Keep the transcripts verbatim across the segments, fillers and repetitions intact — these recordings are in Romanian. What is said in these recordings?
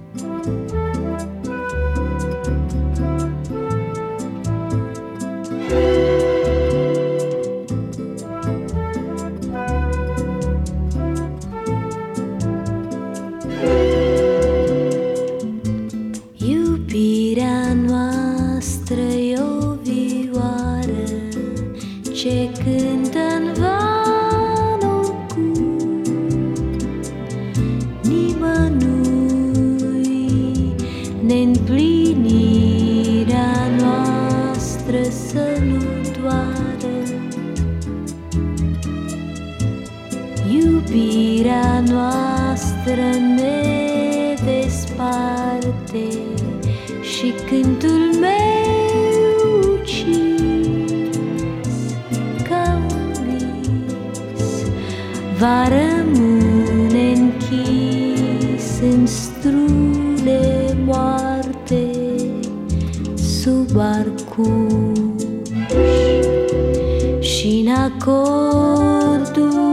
Iubirea noastră e o vioară ce cântă în vanul cu nimănui. Neîmplinirea noastră să nu doară. Iubirea noastră ne desparte și cântul meu ucis ca un vis va rămâne închis în strune moarte sub arcuș și în acordul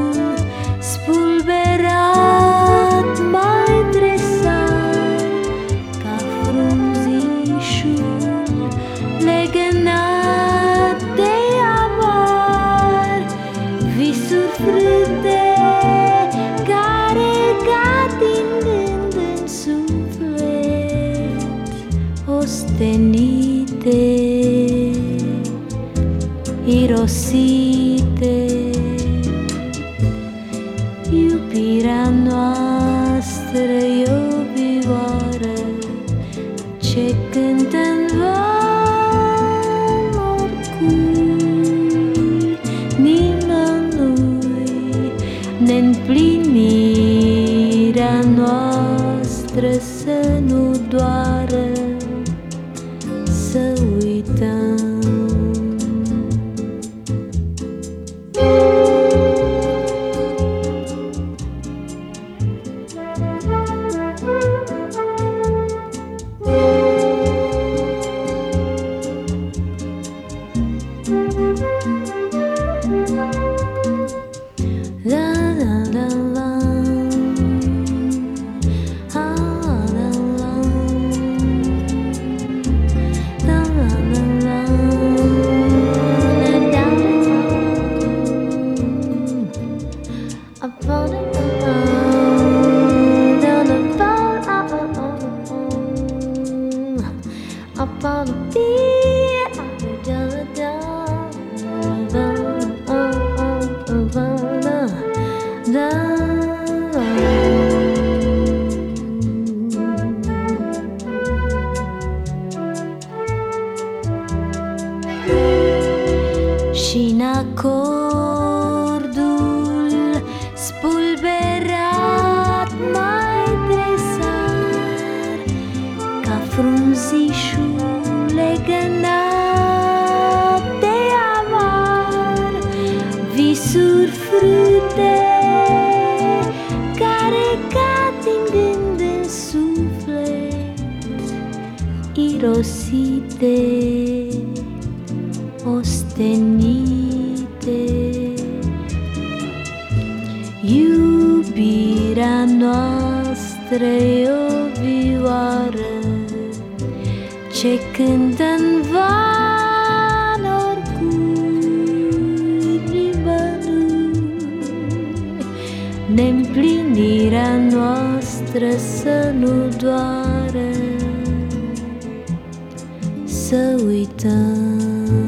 spulberat mai tresat ca frunzișul legănat de amar, visuri frânte care cad din gând în suflet, ostenite, irosite. Iubirea noastră e o vioară ce cântă în van oricui, nimănui. Neîmplinirea noastră să nu doară, să uităm. La la la la, ah la la, la la la la, la la. Upon a down a bar, upon a beat, down a down. Și-n acordul spulberat mai tresar ca frunzișul legănat de amar, visuri frânte care cad din gând în suflet, irosite, ostenite. Iubirea noastră e o vioară ce cântă în van oricui, nimănui. Neîmplinirea noastră să nu doară, să uităm.